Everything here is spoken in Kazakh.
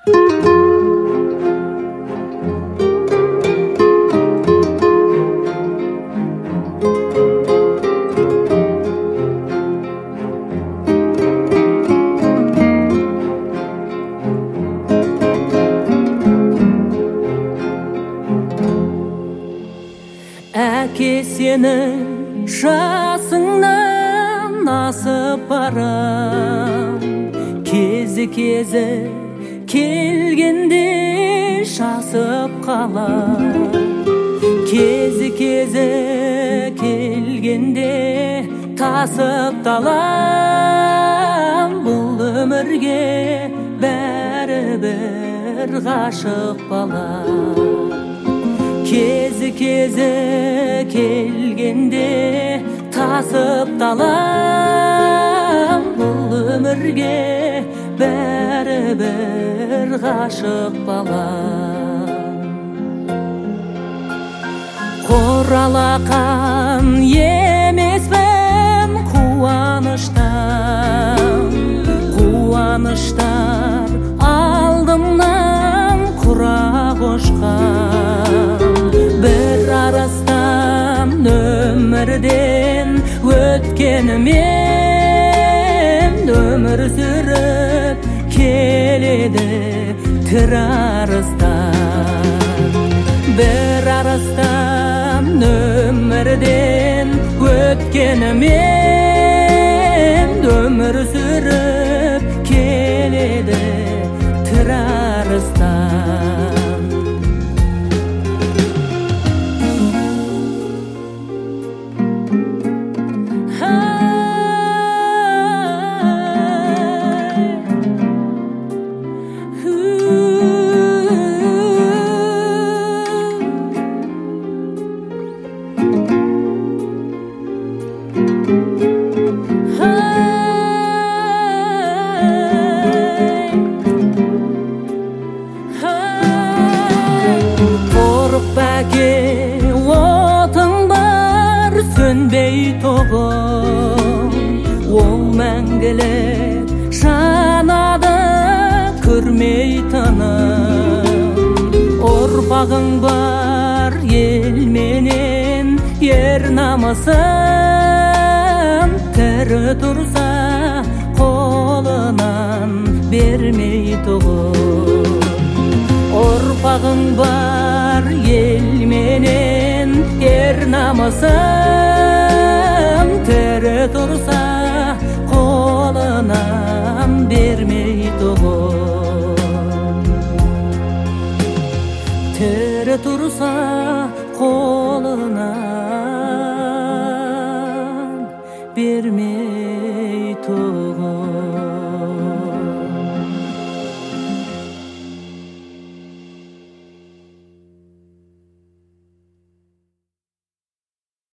Әке сенің жасыңнан асып барам, кезі келгенде шасып қалам. Кезі келгенде тасып талам. Бұл өмірге бәрібір ғашық балам. Кезі келгенде тасып талам. Бұл өмірге бәрібір ғашық балам. Құралақан емеспін қуаныштар алдымнан құрақ ұшқан. Бір арыстан өмірден өткенімен өмір сүріп келеді тірі арыстан. Бір арыстан өмірден өткенімен өмір сүріп келеді тірі арыстан. Бәке отың бар сөнбей тоғым, ол мәңгілік жанады көрмей тыным. Ұрпағың бар елменен ер намысын, тірі тұрса қолынан бермей тұғым. Ұрпағың бар елменен ер намысын, тірі тұрса қолынан бермей тұғым. Тірі тұрса қолынан бермей тұғым.